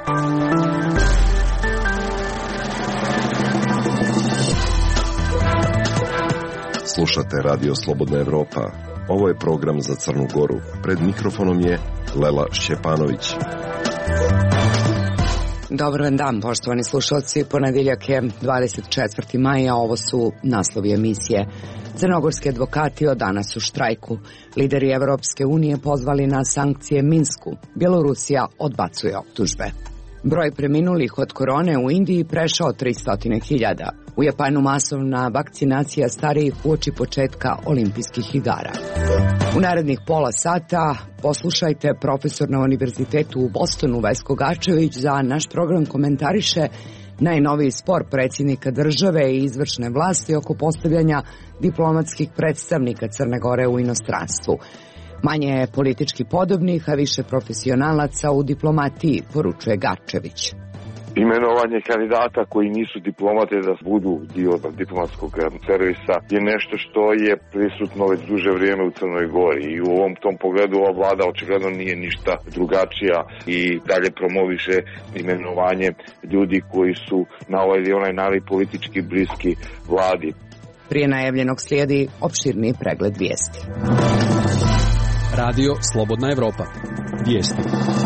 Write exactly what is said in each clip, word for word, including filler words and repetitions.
Slušate Radio Slobodna Evropa. Ovo je program za Crnu Goru. Pred mikrofonom je Lela Šćepanović. Dobar vam dan, poštovani slušalci. Ponedjeljak je dvadeset četvrti maj, a ovo su naslovi emisije. Crnogorski advokati od danas u štrajku. Lideri Evropske unije pozvali na sankcije Minsku. Bjelorusija odbacuje optužbe. Broj preminulih od korone u Indiji prešao tristo hiljada. U Japanu masovna vakcinacija starijih uoči početka olimpijskih igara. U narednih pola sata poslušajte profesor na univerzitetu u Bostonu Vesko Gačević za naš program komentariše najnoviji spor predsjednika države i izvršne vlasti oko postavljanja diplomatskih predstavnika Crne Gore u inostranstvu. Manje je politički podobnih, a više profesionalaca u diplomatiji, poručuje Gačević. Imenovanje kandidata koji nisu diplomate da budu dio diplomatskog servisa je nešto što je prisutno već duže vrijeme u Crnoj Gori i u ovom tom pogledu ova vlada očigledno nije ništa drugačija i dalje promoviše imenovanje ljudi koji su na ovaj ili onaj način politički bliski vladi. Prije najavljenog slijedi opširniji pregled vijesti. Radio Slobodna Evropa. Vijesti.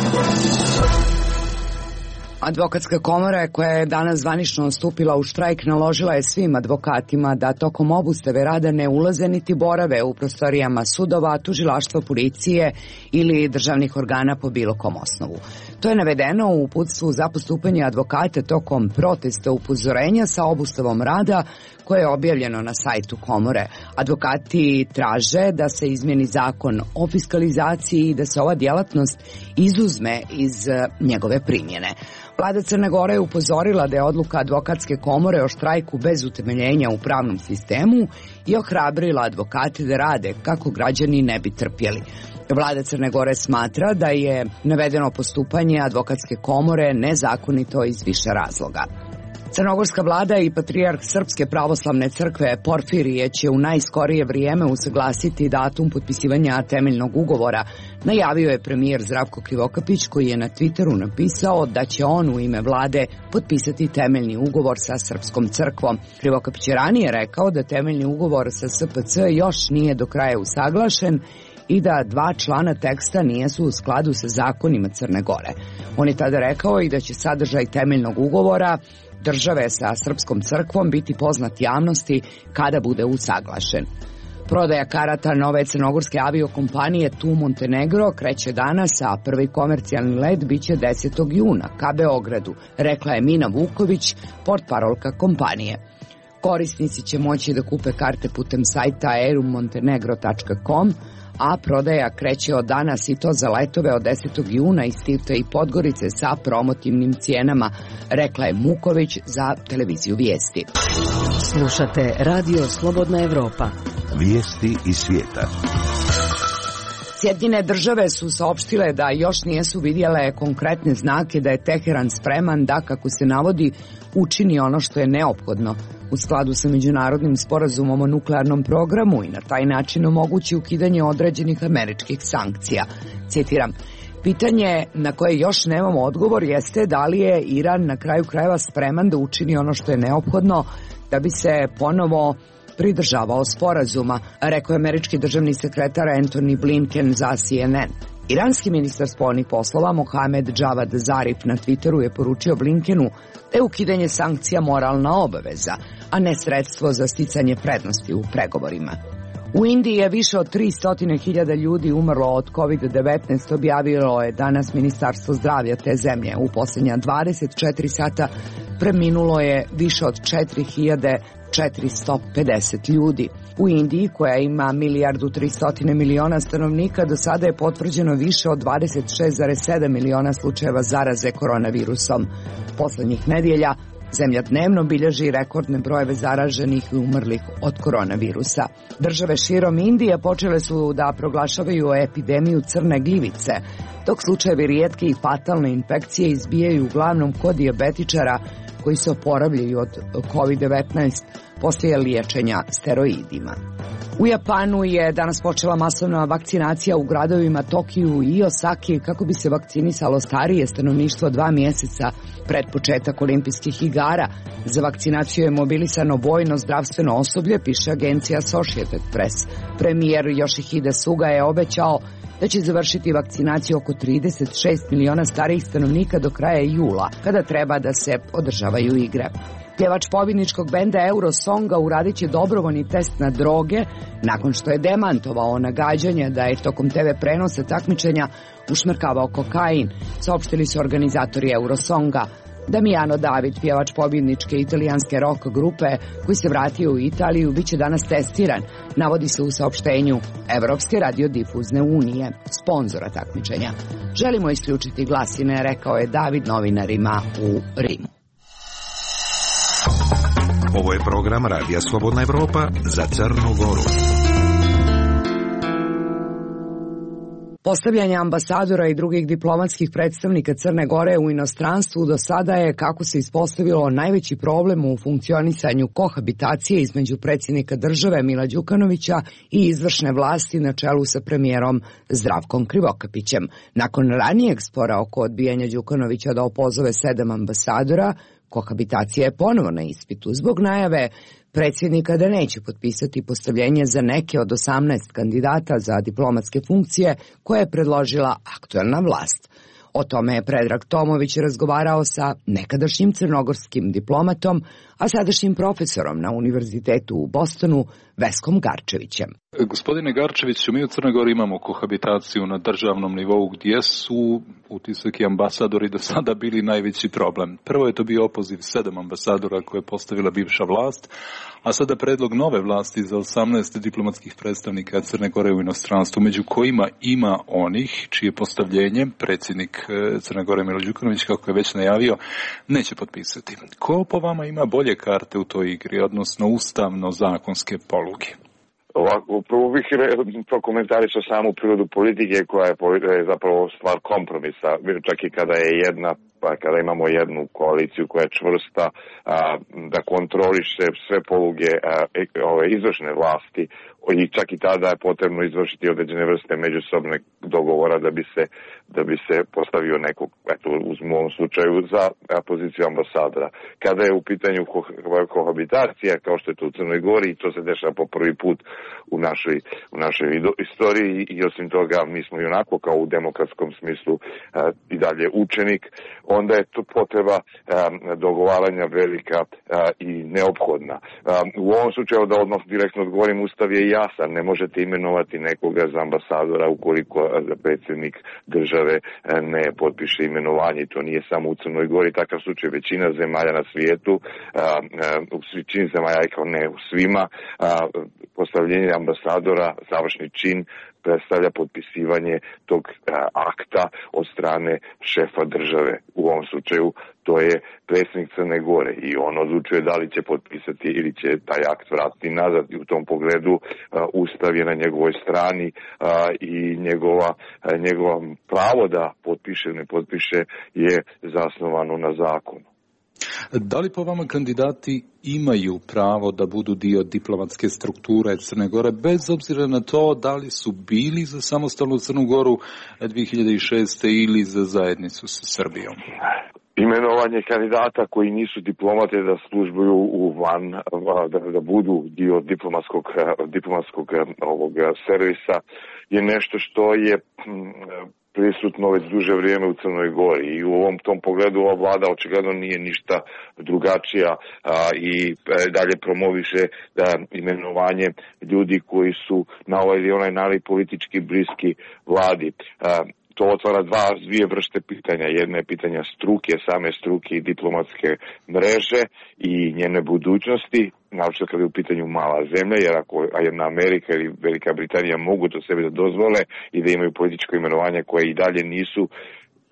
Advokatska komora koja je danas zvanično stupila u štrajk naložila je svim advokatima da tokom obustave rada ne ulaze niti borave u prostorijama sudova, tužilaštva, policije ili državnih organa po bilo kom osnovu. To je navedeno u uputstvu za postupanje advokata tokom protesta upozorenja sa obustavom rada koje je objavljeno na sajtu komore. Advokati traže da se izmjeni zakon o fiskalizaciji i da se ova djelatnost izuzme iz njegove primjene. Vlada Crne Gore je upozorila da je odluka advokatske komore o štrajku bez utemeljenja u pravnom sistemu i ohrabrila advokate da rade kako građani ne bi trpjeli. Vlada Crne Gore smatra da je navedeno postupanje advokatske komore nezakonito iz više razloga. Crnogorska vlada i patrijarh Srpske pravoslavne crkve Porfirije će u najskorije vrijeme usaglasiti datum potpisivanja temeljnog ugovora, najavio je premijer Zdravko Krivokapić koji je na Twitteru napisao da će on u ime vlade potpisati temeljni ugovor sa Srpskom crkvom. Krivokapić je ranije rekao da temeljni ugovor sa S P C još nije do kraja usaglašen i da dva člana teksta nisu u skladu sa zakonima Crne Gore. On je tada rekao i da će sadržaj temeljnog ugovora države sa Srpskom crkvom biti poznat javnosti kada bude usaglašen. Prodaja karata nove crnogorske aviokompanije Tu Montenegro kreće danas, a prvi komercijalni let biće desetog juna ka Beogradu, rekla je Mina Vuković, portparolka kompanije. Korisnici će moći da kupe karte putem sajta aeromontenegro tačka com, a prodaja kreće od danas i to za letove od desetog juna iz Tivta i Podgorice sa promotivnim cijenama, rekla je Muković za televiziju Vijesti. Slušate Radio Slobodna Evropa. Vijesti iz svijeta. Sjedinjene države su saopštile da još nisu vidjele konkretne znake da je Teheran spreman da, kako se navodi, učini ono što je neophodno u skladu sa međunarodnim sporazumom o nuklearnom programu i na taj način omogući ukidanje određenih američkih sankcija. Citiram, pitanje na koje još nemamo odgovor jeste da li je Iran na kraju krajeva spreman da učini ono što je neophodno da bi se ponovo pridržavao sporazuma, rekao je američki državni sekretar Antony Blinken za C N N. Iranski ministar spoljnih poslova Mohamed Javad Zarif na Twitteru je poručio Blinkenu da je ukidanje sankcija moralna obaveza, a ne sredstvo za sticanje prednosti u pregovorima. U Indiji je više od tristo hiljada ljudi umrlo od kovid devetnaest, objavilo je danas Ministarstvo zdravlja te zemlje. U posljednja dvadeset četiri sata preminulo je više od četiri hiljade četiristo pedeset ljudi. U Indiji, koja ima milijardu tristo miliona stanovnika, do sada je potvrđeno više od dvadeset šest zarez sedam miliona slučajeva zaraze koronavirusom. Poslednjih nedjelja zemlja dnevno bilježi rekordne brojeve zaraženih i umrlih od koronavirusa. Države širom Indije počele su da proglašavaju epidemiju crne gljivice, dok slučajevi rijetke i fatalne infekcije izbijaju uglavnom kod dijabetičara koji se oporavljaju od kovid devetnaest poslije liječenja steroidima. U Japanu je danas počela masovna vakcinacija u gradovima Tokiju i Osaki kako bi se vakcinisalo starije stanovništvo dva mjeseca pred početak olimpijskih igara. Za vakcinaciju je mobilisano vojno zdravstveno osoblje, piše agencija Associated Press. Premijer Yoshihide Suga je obećao da će završiti vakcinaciju oko trideset šest miliona starijih stanovnika do kraja jula, kada treba da se održavaju igre. Pjevač pobjedničkog benda Eurosonga uradit će dobrovoljni test na droge nakon što je demantovao nagađanja da je tokom te ve prenosa takmičenja ušmrkavao kokain, saopštili su organizatori Eurosonga. Damiano David, pjevač pobjedničke italijanske rock grupe koji se vratio u Italiju, bit će danas testiran, navodi se u saopštenju Evropske radiodifuzne unije, sponzora takmičenja. Želimo isključiti glasine, rekao je David novinarima u Rimu. Ovo je program Radija Slobodna Evropa za Crnu Goru. Postavljanje ambasadora i drugih diplomatskih predstavnika Crne Gore u inostranstvu do sada je, kako se ispostavilo, najveći problem u funkcionisanju kohabitacije između predsjednika države Mila Đukanovića i izvršne vlasti na čelu sa premijerom Zdravkom Krivokapićem. Nakon ranijeg spora oko odbijanja Đukanovića da opozove sedam ambasadora, kohabitacija je ponovo na ispitu zbog najave predsjednika da neće potpisati postavljenje za neke od osamnaest kandidata za diplomatske funkcije koje je predložila aktuelna vlast. O tome je Predrag Tomović razgovarao sa nekadašnjim crnogorskim diplomatom, a sadašnjim profesorom na univerzitetu u Bostonu, Veskom Garčevićem. Gospodine Garčeviću, mi u Crnoj Gori imamo kohabitaciju na državnom nivou gdje su utisak i ambasadori do sada bili najveći problem. Prvo je to bio opoziv sedam ambasadora koje je postavila bivša vlast, a sada predlog nove vlasti za osamnaest diplomatskih predstavnika Crne Gore u inostranstvu, među kojima ima onih čije postavljenje predsjednik Crne Gore Milo Đukanović, kako je već najavio, neće potpisati. Ko po vama ima bolje karte u toj igri, odnosno ustavno-zakonske poluge? Ovako, prvo bih prokomentarisao samu prirodu politike koja je zapravo stvar kompromisa, čak i kada je jedna, pa kada imamo jednu koaliciju koja je čvrsta, a, da kontroliše sve poluge a, ove izvršne vlasti, i čak i tada je potrebno izvršiti određene vrste međusobne dogovora da bi se, da bi se postavio nekog, eto, u ovom slučaju za poziciju ambasadora. Kada je u pitanju kohabitacija, kao što je to u Crnoj Gori, i to se dešava po prvi put u našoj, u našoj istoriji, i osim toga mi smo i onako kao u demokratskom smislu a, i dalje učenik, onda je to potreba a, dogovaranja velika a, i neophodna. A, u ovom slučaju, da odmah direktno odgovorim, Ustav je jasan, ne možete imenovati nekoga za ambasadora ukoliko predsjednik države ne potpiše imenovanje. To nije samo u Crnoj Gori takav slučaj, većina zemalja na svijetu, u većini zemalja, kao ne u svima, postavljenje ambasadora, završni čin, predstavlja potpisivanje tog akta od strane šefa države. U ovom slučaju to je predsjednik Crne Gore i on odlučuje da li će potpisati ili će taj akt vratiti nazad, i u tom pogledu Ustav je na njegovoj strani i njegova, njegova pravo da potpiše ili ne potpiše je zasnovano na zakonu. Da li po vama kandidati imaju pravo da budu dio diplomatske strukture Crne Gore, bez obzira na to da li su bili za samostalnu Crnu Goru dvije hiljade šeste. ili za zajednicu sa Srbijom? Imenovanje kandidata koji nisu diplomate da službuju u van, da, da budu dio diplomatskog, diplomatskog ovog servisa je nešto što je prisutno već duže vrijeme u Crnoj Gori, i u ovom tom pogledu ova vlada očigledno nije ništa drugačija a, i dalje promoviše da imenovanje ljudi koji su na ovaj ili onaj način politički bliski vladi. A, To otvara dva, dvije vrste pitanja. Jedna je pitanja struke, same struke i diplomatske mreže i njene budućnosti, naročito kad je u pitanju mala zemlja, jer ako jedna Amerika ili Velika Britanija mogu to sebi da dozvole i da imaju političko imenovanje koje i dalje nisu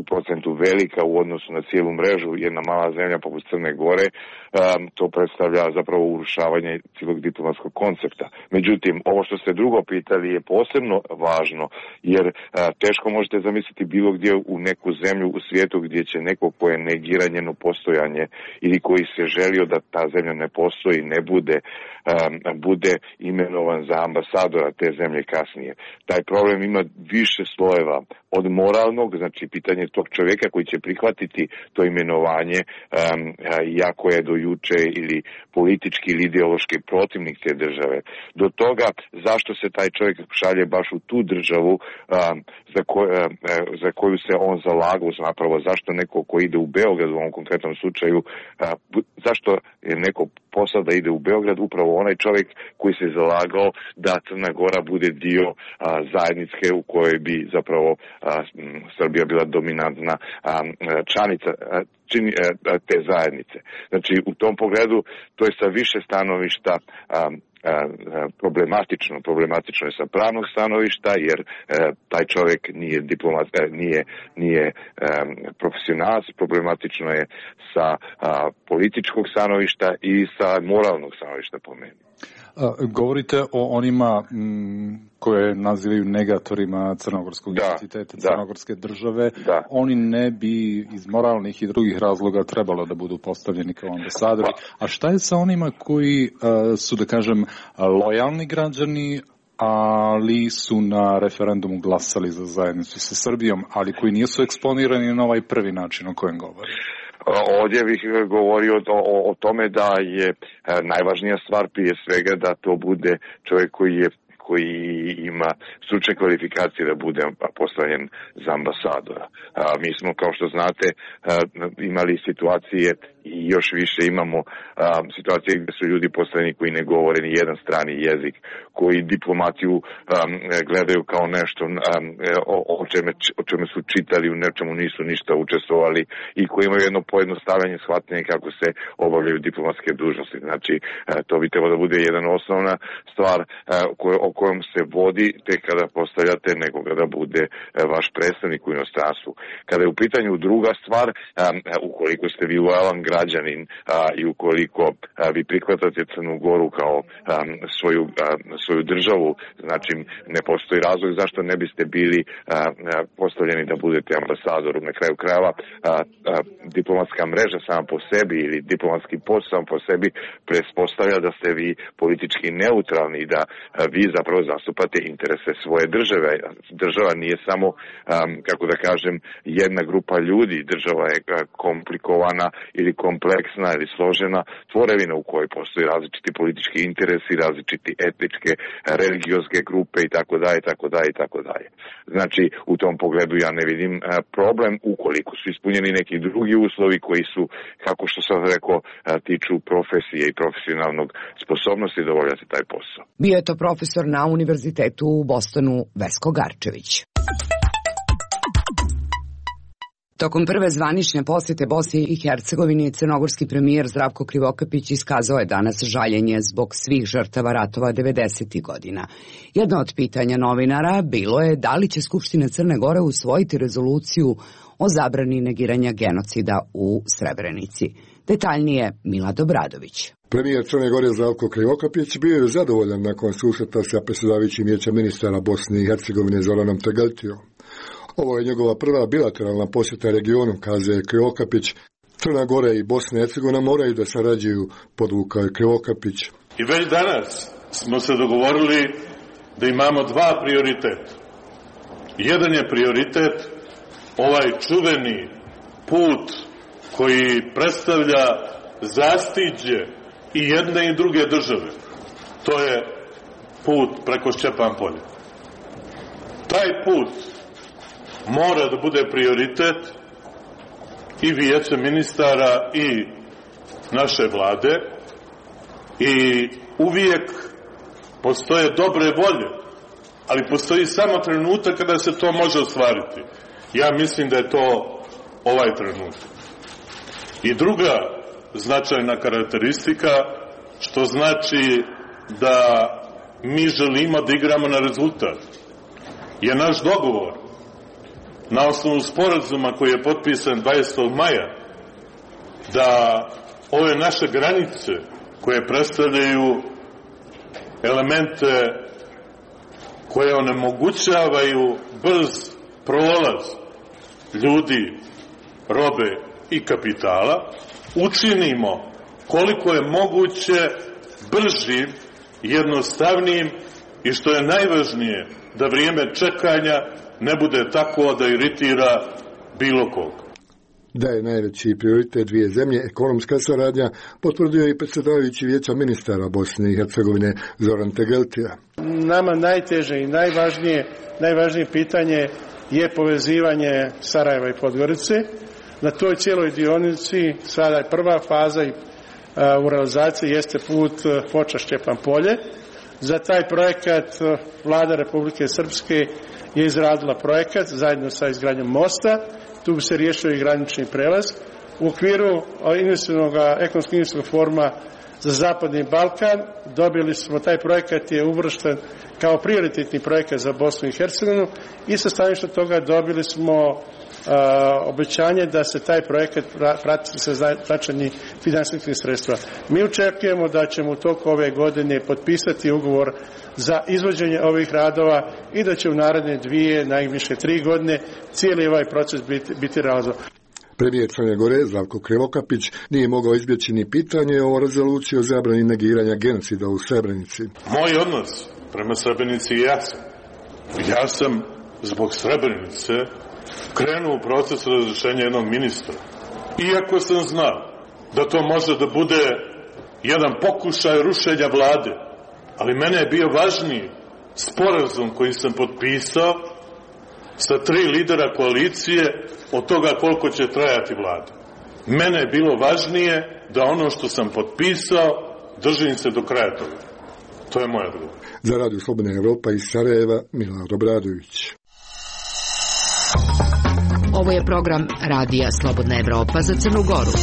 u procentu velika u odnosu na cijelu mrežu, jedna mala zemlja poput Crne Gore, um, to predstavlja zapravo urušavanje cijelog diplomatskog koncepta. Međutim, ovo što ste drugo pitali je posebno važno, jer uh, teško možete zamisliti bilo gdje u neku zemlju u svijetu gdje će neko ko je negira njeno postojanje ili koji se želio da ta zemlja ne postoji, ne bude, um, bude imenovan za ambasadora te zemlje kasnije. Taj problem ima više slojeva od moralnog, znači pitanje tog čovjeka koji će prihvatiti to imenovanje, um, iako je do juče ili politički ili ideološki protivnik te države. Do toga zašto se taj čovjek šalje baš u tu državu um, za, ko, um, za koju se on zalagao, zapravo zašto neko ko ide u Beograd u ovom konkretnom slučaju, uh, zašto je neko poslao da ide u Beograd, upravo onaj čovjek koji se zalagao da Crna Gora bude dio uh, zajednice u kojoj bi zapravo a, Srbija bila dominantna a, članica a, čini, a, te zajednice. Znači, u tom pogledu to je sa više stanovišta a, problematično. Problematično je sa pravnog stanovišta, jer e, taj čovjek nije diplomat, e, nije, nije e, profesionalac. Problematično je sa a, političkog stanovišta i sa moralnog stanovišta po meni. Govorite o onima m, koje nazivaju negatorima crnogorskog identiteta, crnogorske države. Da. Oni ne bi iz moralnih i drugih razloga trebalo da budu postavljeni kao ambasadori. A šta je sa onima koji uh, su, da kažem, lojalni građani, ali su na referendumu glasali za zajednicu sa Srbijom, ali koji nisu eksponirani na ovaj prvi način o kojem govori? Ovdje bih govorio o, o, o tome da je najvažnija stvar prije svega da to bude čovjek koji je koji ima stručne kvalifikacije da bude postavljen za ambasadora. A, mi smo, kao što znate, a, imali situacije i još više imamo a, situacije gdje su ljudi postavljeni koji ne govore ni jedan strani jezik, koji diplomaciju a, gledaju kao nešto a, o, o, čeme, o čeme su čitali, u nečemu nisu ništa učestvovali i koji imaju jedno pojednostavljanje shvatanje kako se obavljaju diplomatske dužnosti. Znači, a, to bi trebalo da bude jedna osnovna stvar a, koje, o kojom se vodi tek kada postavljate nekoga da bude vaš predstavnik u inostranstvu. Kada je u pitanju druga stvar, ukoliko ste vi lojalan građanin i ukoliko vi prihvatate Crnu Goru kao svoju, svoju državu, znači ne postoji razlog zašto ne biste bili postavljeni da budete ambasadorom. Na kraju krajeva diplomatska mreža sama po sebi ili diplomatski post sam po sebi pretpostavlja da ste vi politički neutralni i da vi zapravo zastupate interese svoje države. Država nije samo, um, kako da kažem, jedna grupa ljudi. Država je komplikovana ili kompleksna ili složena tvorevina u kojoj postoji različiti politički interesi, različiti etničke, religijske grupe i tako dalje, tako dalje, tako dalje. Znači, u tom pogledu ja ne vidim uh, problem ukoliko su ispunjeni neki drugi uslovi koji su, kako što sam rekao, uh, tiču profesije i profesionalnog sposobnosti da obavljate taj posao. Bio je to profesor na Univerzitetu u Bostonu Vesko Garčević. Tokom prve zvanične posjete Bosni i Hercegovini, crnogorski premijer Zdravko Krivokapić iskazao je danas žaljenje zbog svih žrtava ratova devedesetih godina. Jedno od pitanja novinara bilo je da li će Skupština Crne Gore usvojiti rezoluciju o zabrani negiranja genocida u Srebrenici. Detaljnije Milad Obradović. Premijer Crne Gore Zdravko Krivokapić bio je zadovoljan nakon susreta sa predsjedavajućim vijećem ministara Bosne i Hercegovine Zoranom Tegeltijom. Ovo je njegova prva bilateralna posjeta regionu, kaže Krivokapić. Crna Gora i Bosna i Hercegovina moraju da sarađuju, podvukao je Krivokapić. I već danas smo se dogovorili da imamo dva prioriteta. Jedan je prioritet ovaj čuveni put koji predstavlja zastiđe i jedne i druge države. To je put preko Šćepan polja. Taj put mora da bude prioritet i vijeća ministara i naše vlade i uvijek postoje dobre volje, ali postoji samo trenutak kada se to može ostvariti. Ja mislim da je to ovaj trenutak. I druga značajna karakteristika, što znači da mi želimo da igramo na rezultat, je naš dogovor na osnovu sporazuma koji je potpisan dvadesetog maja, da ove naše granice koje predstavljaju elemente koje onemogućavaju brz prolaz ljudi, robe i kapitala, učinimo koliko je moguće bržim, jednostavnijim i što je najvažnije, da vrijeme čekanja ne bude tako da iritira bilo koga. Da je najveći prioritet dvije zemlje ekonomska saradnja, potvrdio i predsjedavajući Vijeća ministara Bosne i Hercegovine Zoran Tegeltija. Nama najteže i najvažnije, najvažnije pitanje je povezivanje Sarajeva i Podgorice. Na toj cijeloj dionici sada je prva faza i a, u realizaciji jeste put Foča-Šćepan Polje. Za taj projekat Vlada Republike Srpske je izradila projekat zajedno sa izgradnjom mosta. Tu bi se riješio i granični prelaz. U okviru investicionog ekonomskog investicionog foruma za Zapadni Balkan dobili smo, taj projekat je uvršten kao prioritetni projekat za Bosnu i Hercegovinu i sa stanovišta toga dobili smo a, obećanje da se taj projekat prati sa značajnim finansijskim sredstva. Mi očekujemo da ćemo u toku ove godine potpisati ugovor za izvođenje ovih radova i da će u naredne dvije, najviše tri godine cijeli ovaj proces biti, biti realizovan. Premijer Crne Gore Zdravko Krivokapić nije mogao izbjeći ni pitanje o rezoluciji o zabrani negiranja genocida u Srebrenici. Moj odnos prema Srebrenici je jasan. Ja sam zbog Srebrenice krenuo u proces razrješenja jednog ministra. Iako sam znao da to može da bude jedan pokušaj rušenja vlade, ali mene je bio važniji sporazum koji sam potpisao sa tri lidera koalicije od toga koliko će trajati vlada. Mene je bilo važnije da ono što sam potpisao držim se do kraja toga. To je moj odgovor. Za Radio Slobodna Evropa iz Sarajeva, Milan Obradović. Ovo je program Radija Slobodna Evropa za Crnu Goru.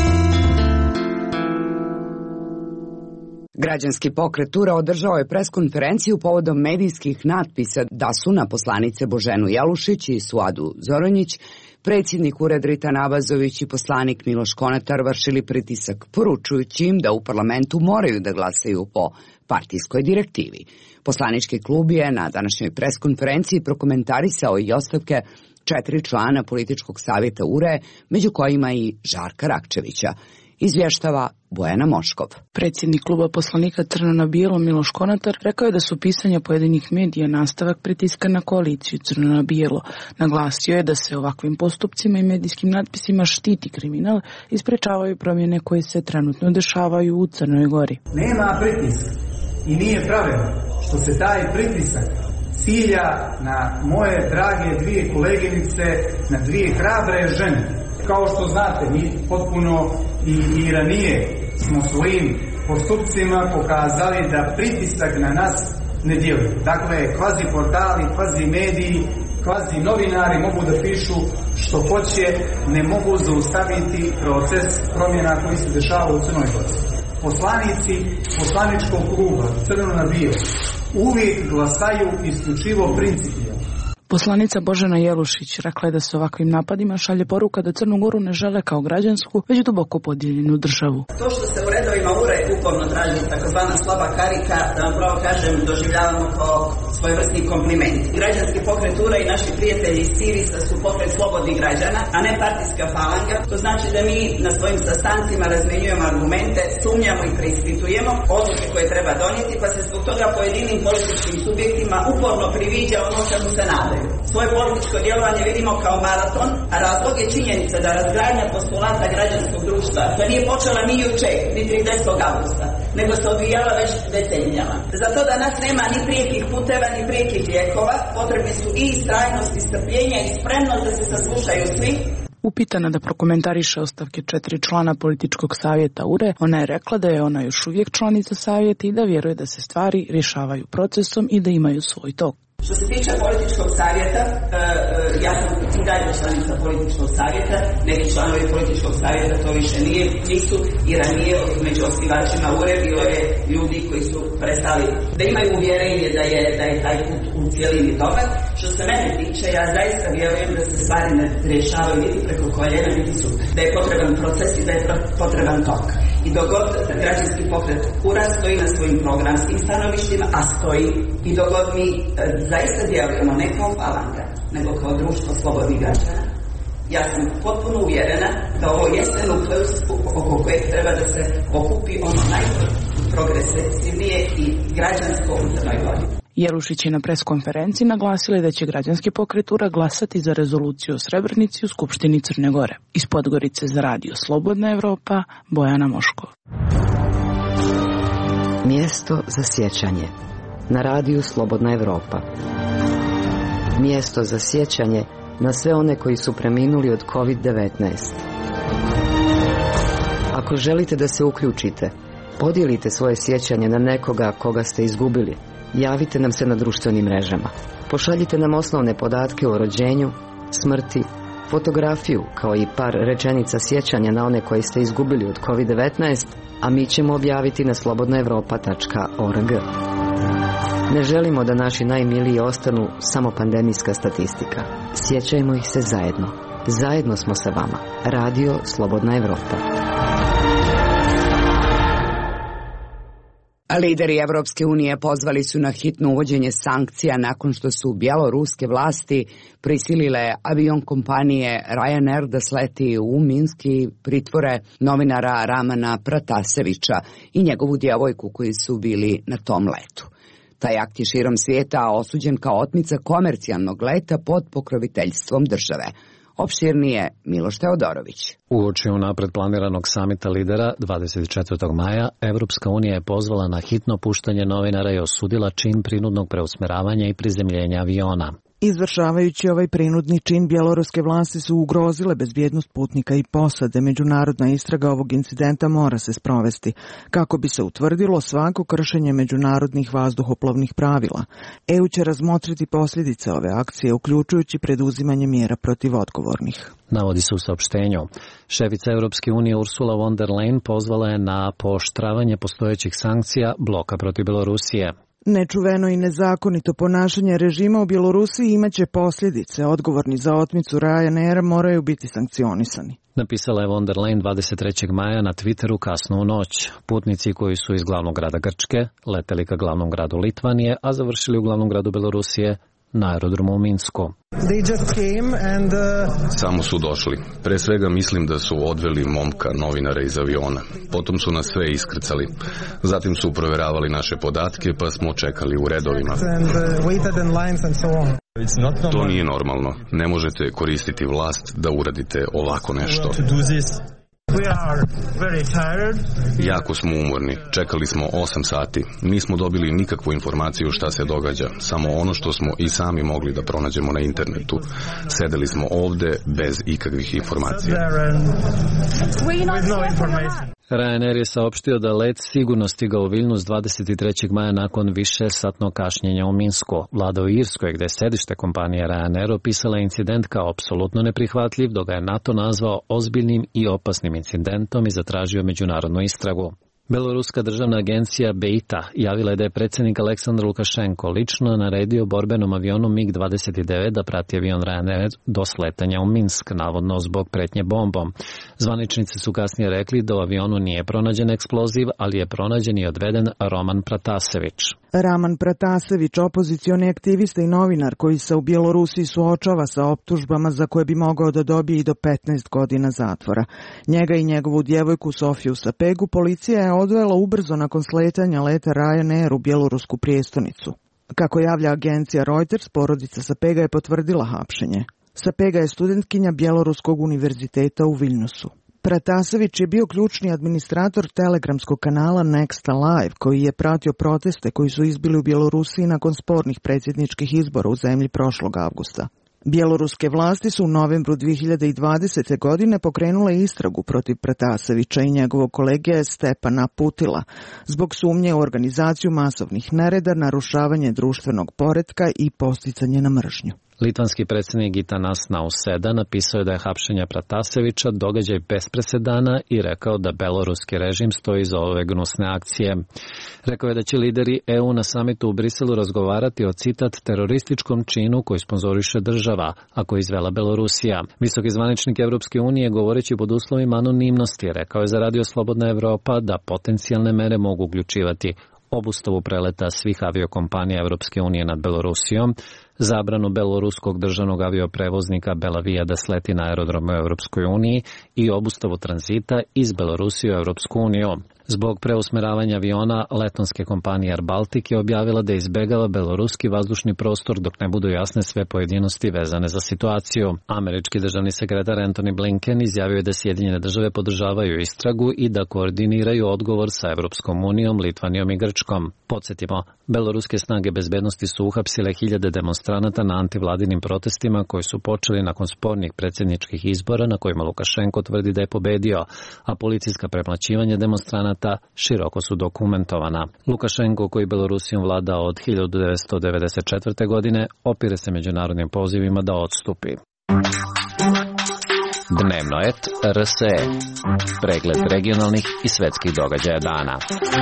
Građanski pokret U R A održao je preskonferenciju povodom medijskih natpisa da su na poslanice Boženu Jelušić i Suadu Zoronjić predsjednik Ured Ritan Abazović i poslanik Miloš Konatar vršili pritisak, poručujući im da u parlamentu moraju da glasaju po partijskoj direktivi. Poslanički klub je na današnjoj preskonferenciji prokomentarisao i ostavke četiri člana političkog savjeta U R A, među kojima i Žarka Rakčevića. Izvještava Bojana Moškov. Predsjednik kluba poslanika Crno na bijelo Miloš Konatar rekao je da su pisanja pojedinih medija nastavak pritiska na koaliciju Crno na bijelo. Naglasio je da se ovakvim postupcima i medijskim natpisima štiti kriminal i sprečavaju promjene koje se trenutno dešavaju u Crnoj Gori. Nema pritiska i nije pravedno što se taj pritisak cilja na moje drage dvije koleginice, na dvije hrabre žene. Kao što znate, mi potpuno i, i ranije smo svojim postupcima pokazali da pritisak na nas ne djeluje. Dakle, kvazi portali, kvazi mediji, kvazi novinari mogu da pišu što hoće, ne mogu zaustaviti proces promjena koji se dešava u Crnoj Gori. Poslanici poslaničkog kluba Crno na bijelo uvijek glasaju isključivo principijalno. Poslanica Božena Jelušić rekla je da se ovakvim napadima šalje poruka da Crnu Goru ne žele kao građansku, već duboko podijeljenu državu. To što se u redovima U R A uporno traži takozvana slaba karika, da vam pravo kažem, doživljavamo kao svojevrsni kompliment. Građanski pokret U R A i naši prijatelji iz Sirisa su pokret slobodnih građana, a ne partijska falanga. To znači da mi na svojim sastancima razmjenjujemo argumente, sumnjamo i preispitujemo odluke koje treba donijeti, pa se zbog toga pojedinim političkim subjektima uporno priviđa ono čemu se nadaju. Svoje političko djelovanje vidimo kao maraton, a razlog je činjenica da razgradnja postulata građanskog društva to nije počela ni jučer, ni tridesetog avgusta, nego se odvijala već decenijama. Zato da nas nema ni prijekih puteva, ni prijekih lijekova, potrebni su i istrajnost, i strpljenje i spremnost da se saslušaju svi. Upitana da prokomentariše ostavke četiri člana političkog savjeta U R A, ona je rekla da je ona još uvijek članica savjeta i da vjeruje da se stvari rješavaju procesom i da imaju svoj tok. Što se tiče političkog savjeta, ja sam i dalje članica političkog savjeta, neki članovi političkog savjeta to više nije, nisu i ranije među osnivačima U R A bilo je ljudi koji su prestali, da imaju uvjerenje da je, da je taj put u cijelini dobar. Što Što se mene tiče, ja zaista vjerujem da se stvari ne rješavaju niti preko koljena, niti su, da je potreban proces i da je potreban tok. I dok god građanski pokret Kura stoji na svojim programskim stanovištima, a stoji, i dok god mi e, zaista djelujemo ne kao falanga, nego kao društvo slobodnih građana, ja sam potpuno uvjerena da ovo jeste nukleus oko kojeg treba da se okupi ono najprogresivnije i građansko u Crnoj Gori. Jelušić je na preskonferenciji naglasila da će građanski pokret Ura glasati za rezoluciju o Srebrenici u Skupštini Crne Gore. Iz Podgorice za radio Slobodna Evropa, Bojana Moškov. Mjesto za sjećanje na radiju Slobodna Evropa. Mjesto za sjećanje na sve one koji su preminuli od kovid devetnaest. Ako želite da se uključite, podijelite svoje sjećanje na nekoga koga ste izgubili. Javite nam se na društvenim mrežama. Pošaljite nam osnovne podatke o rođenju, smrti, fotografiju, kao i par rečenica sjećanja na one koje ste izgubili od kovid devetnaest, a mi ćemo objaviti na slobodnaevropa tačka org. Ne želimo da naši najmiliji ostanu samo pandemijska statistika. Sjećajmo ih se zajedno. Zajedno smo sa vama. Radio Slobodna Evropa. Lideri Evropske unije pozvali su na hitno uvođenje sankcija nakon što su bjeloruske vlasti prisilile avion kompanije Ryanair da sleti u Minsk i pritvore novinara Ramana Pratasevića i njegovu djevojku koji su bili na tom letu. Taj akt je širom svijeta osuđen kao otmica komercijalnog leta pod pokroviteljstvom države. Opširnije Miloš Teodorović. Uoči unapred planiranog samita lidera dvadeset četvrtog maja, Evropska unija je pozvala na hitno puštanje novinara i osudila čin prinudnog preusmjeravanja i prizemljenja aviona. Izvršavajući ovaj prinudni čin, bjeloruske vlasti su ugrozile bezbjednost putnika i posade. Međunarodna istraga ovog incidenta mora se sprovesti, kako bi se utvrdilo svako kršenje međunarodnih vazduhoplovnih pravila. E U će razmotriti posljedice ove akcije, uključujući preduzimanje mjera protiv odgovornih. Navodi se u saopštenju. Šefica Europske unije Ursula von der Leyen pozvala je na pooštravanje postojećih sankcija bloka protiv Belorusije. Nečuveno i nezakonito ponašanje režima u Bjelorusiji imaće posljedice. Odgovorni za otmicu Ryanaira moraju biti sankcionisani. Napisala je von der Leyen dvadeset trećeg maja na Twitteru kasno u noć. Putnici koji su iz glavnog grada Grčke leteli ka glavnom gradu Litvanije, a završili u glavnom gradu Belorusije na aerodromu u Minsku. And, uh... Samo su došli. Pre svega mislim da su odveli momka, novinara iz aviona. Potom su nas sve iskrcali. Zatim su provjeravali naše podatke, pa smo čekali u redovima. And, uh, to nije normalno. Ne možete koristiti vlast da uradite ovako nešto. Jako smo umorni. Čekali smo osam sati. Nismo dobili nikakvu informaciju šta se događa. Samo ono što smo i sami mogli da pronađemo na internetu. Sedeli smo ovde bez ikakvih informacija. Ryanair je saopštio da let sigurno stigao u Vilnius dvadeset trećeg maja nakon višesatnog kašnjenja u Minsku. Vlada u Irskoj, gde je sedište kompanije Ryanair, opisala incident kao apsolutno neprihvatljiv, dok ga je NATO nazvao ozbiljnim i opasnim incidentom i zatražio međunarodnu istragu. Beloruska državna agencija B I T A javila je da je predsjednik Aleksandar Lukašenko lično naredio borbenom avionu mig dvadeset devet da prati avion Ryanair do sletanja u Minsk, navodno zbog pretnje bombom. Zvaničnici su kasnije rekli da u avionu nije pronađen eksploziv, ali je pronađen i odveden Roman Pratasević. Raman Pratasević, opozicioni aktivista i novinar koji se u Bjelorusiji suočava sa optužbama za koje bi mogao da dobije i do petnaest godina zatvora. Njega i njegovu djevojku Sofiju Sapegu policija je odvela ubrzo nakon sletanja leta Ryanair u bjelorusku prijestolnicu. Kako javlja agencija Reuters, porodica Sapega je potvrdila hapšenje. Sapega je studentkinja Bjeloruskog univerziteta u Vilniusu. Pratasević je bio ključni administrator telegramskog kanala Nexta Live, koji je pratio proteste koji su izbili u Bjelorusiji nakon spornih predsjedničkih izbora u zemlji prošlog avgusta. Bjeloruske vlasti su u novembru dvije hiljade dvadesete. godine pokrenule istragu protiv Pratasevića i njegovog kolege Stepana Putila zbog sumnje u organizaciju masovnih nereda, narušavanje društvenog poretka i posticanje na mržnju. Litvanski predsjednik Gitanas Nauseda napisao je da je hapšenje Pratasevića događaj bez presedana i rekao da beloruski režim stoji iza ove gnusne akcije. Rekao je da će lideri E U na samitu u Briselu razgovarati o citat terorističkom činu koji sponzoriše država, a koji izvela Belorusija. Visoki zvaničnik Evropske unije, govoreći pod uslovima anonimnosti, rekao je za Radio Slobodna Evropa da potencijalne mere mogu uključivati obustavu preleta svih aviokompanija Evropske unije nad Belorusijom, zabranu beloruskog državnog avioprevoznika Belavija da sleti na aerodrome u Evropskoj uniji i obustavu tranzita iz Belorusije u Evropsku uniju. Zbog preusmeravanja aviona, letonske kompanije Air Baltic je objavila da izbegava beloruski vazdušni prostor dok ne budu jasne sve pojedinosti vezane za situaciju. Američki državni sekretar Antony Blinken izjavio je da Sjedinjene države podržavaju istragu i da koordiniraju odgovor sa Evropskom unijom, Litvanijom i Grčkom. Podsjetimo, beloruske snage bezbednosti su uhapsile hiljade demonstranata na antivladinim protestima koji su počeli nakon spornih predsjedničkih izbora na kojima Lukašenko tvrdi da je pobedio, a policijska premlaćivanja demonstranata široko su dokumentovana. Lukašenko, koji Belorusijom vlada od hiljadu devetsto devedeset četvrte. godine, opire se međunarodnim pozivima da odstupi. Dnevno et R S E. Pregled regionalnih i svetskih događaja dana.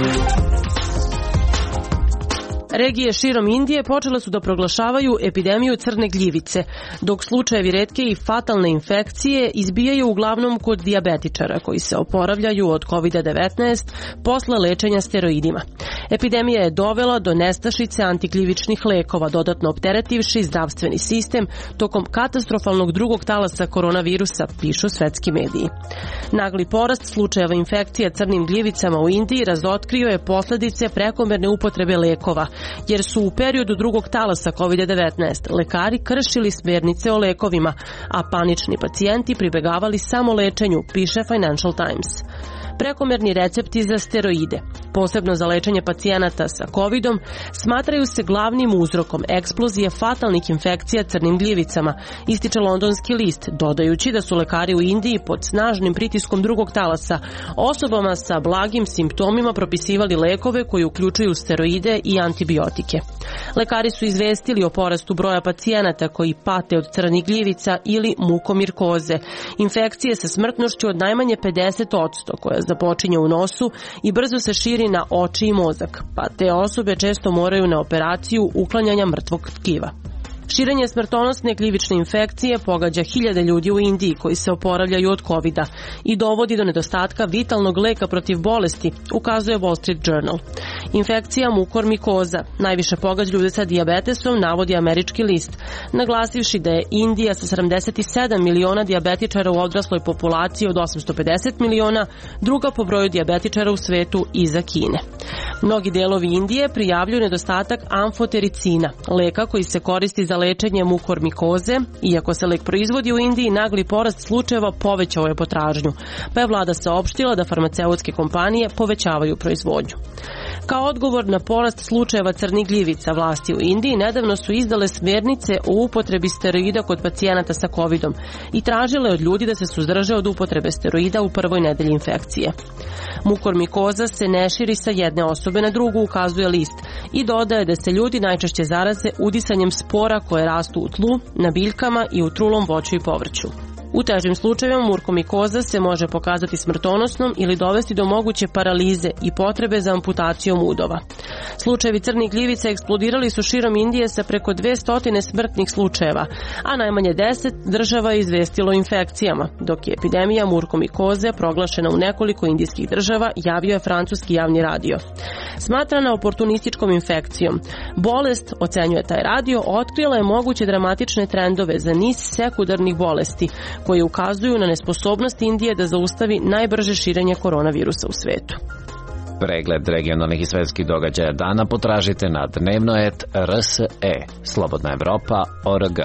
Regije širom Indije počele su da proglašavaju epidemiju crne gljivice, dok slučajevi retke i fatalne infekcije izbijaju uglavnom kod dijabetičara koji se oporavljaju od kovid devetnaest posle lečenja steroidima. Epidemija je dovela do nestašice antigljivičnih lekova, dodatno opteretivši zdravstveni sistem tokom katastrofalnog drugog talasa koronavirusa, pišu svetski mediji. Nagli porast slučajeva infekcija crnim gljivicama u Indiji razotkrio je posledice prekomerne upotrebe lekova, jer su u periodu drugog talasa kovid devetnaest lekari kršili smernice o lekovima, a panični pacijenti pribegavali samo lečenju, piše Financial Times. Prekomerni recepti za steroide, posebno za lečenje pacijenata sa covidom, smatraju se glavnim uzrokom eksplozije fatalnih infekcija crnim gljivicama, ističe londonski list, dodajući da su lekari u Indiji pod snažnim pritiskom drugog talasa osobama sa blagim simptomima propisivali lekove koji uključuju steroide i antibiotike. Lekari su izvestili o porastu broja pacijenata koji pate od crnih gljivica ili mukomirkoze, infekcije sa smrtnošću od najmanje pedeset posto koja započinje u nosu i brzo se širi na oči i mozak, pa te osobe često moraju na operaciju uklanjanja mrtvog tkiva. Širenje smrtonosne gljivične infekcije pogađa hiljade ljudi u Indiji koji se oporavljaju od kovida i dovodi do nedostatka vitalnog leka protiv bolesti, ukazuje Wall Street Journal. Infekcija mukormikoza najviše pogađa ljude sa dijabetesom, navodi američki list, naglasivši da je Indija sa sedamdeset sedam miliona dijabetičara u odrasloj populaciji od osamsto pedeset miliona, druga po broju dijabetičara u svetu iza Kine. Mnogi delovi Indije prijavljuju nedostatak amfotericina, leka koji se koristi za lečenje mukormikoze. Iako se lek proizvodi u Indiji, nagli porast slučajeva povećao je potražnju, pa je vlada saopštila da farmaceutske kompanije povećavaju proizvodnju. Kao odgovor na porast slučajeva crnih gljivica, vlasti u Indiji nedavno su izdale smjernice o upotrebi steroida kod pacijenata sa covidom i tražile od ljudi da se suzdrže od upotrebe steroida u prvoj nedelji infekcije. Mukormikoza se ne širi sa jedne osobe na drugu, ukazuje list, i dodaje da se ljudi najčešće zaraze udisanjem spora koje rastu u tlu, na biljkama i u trulom voću i povrću. U težim slučajevima mukormikoza se može pokazati smrtonosnom ili dovesti do moguće paralize i potrebe za amputacijom udova. Slučajevi crnih gljivica eksplodirali su širom Indije sa preko dvesta smrtnih slučajeva, a najmanje deset država je izvestilo o infekcijama, dok je epidemija mukormikoze proglašena u nekoliko indijskih država, javio je francuski javni radio. Smatrana oportunističkom infekcijom, bolest, ocenjuje taj radio, otkrila je moguće dramatične trendove za niz sekundarnih bolesti, koji ukazuju na nesposobnost Indije da zaustavi najbrže širenje koronavirusa u svetu. Pregled regionalnih i svetskih događaja dana potražite na dnevno et R S E. Slobodna Evropa, O R G.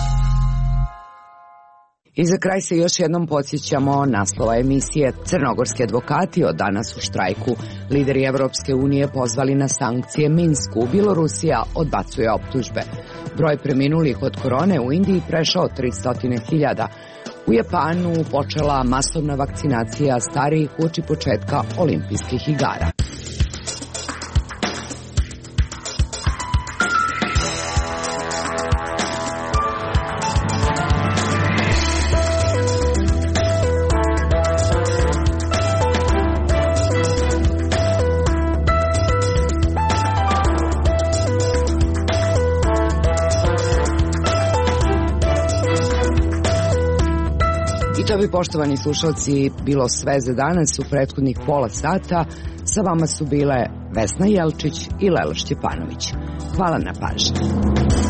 I za kraj se još jednom podsjećamo naslova emisije. Crnogorski advokati od danas u štrajku. Lideri Evropske unije pozvali na sankcije Minsku. Bjelorusija odbacuje optužbe. Broj preminulih od korone u Indiji prešao tristo hiljada. U Japanu počela masovna vakcinacija starijih uoči početka olimpijskih igara. To bi, poštovani slušalci, bilo sve za danas u prethodnih pola sata. Sa vama su bile Vesna Jelčić i Lela Šćepanović. Hvala na pažnji.